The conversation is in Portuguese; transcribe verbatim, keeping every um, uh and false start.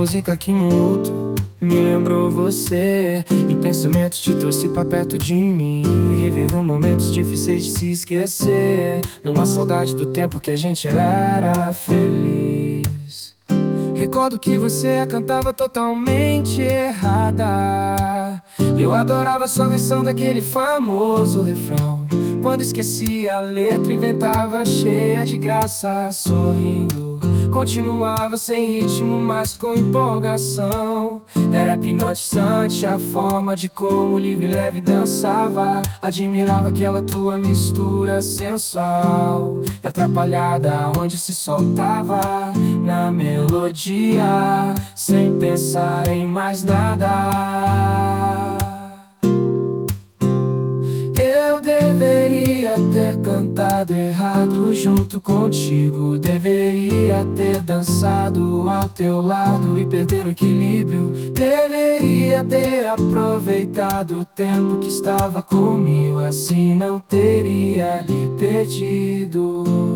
música que um outro me lembrou você. E pensamentos te trouxe pra perto de mim. Revivo momentos difíceis de se esquecer. Numa saudade do tempo que a gente era feliz. Recordo que você cantava totalmente errada. Eu adorava sua versão daquele famoso refrão. Quando esquecia a letra, inventava cheia de graça, sorrindo. Continuava sem ritmo, mas com empolgação. Era hipnotizante a forma de como livre e leve dançava. Admirava aquela tua mistura sensual e atrapalhada, onde se soltava na melodia, sem pensar em mais nada. Eu deveria ter cantado errado junto contigo. Deveria ter dançado ao teu lado e perder o equilíbrio. Deveria ter aproveitado o tempo que estava comigo, assim não teria lhe perdido.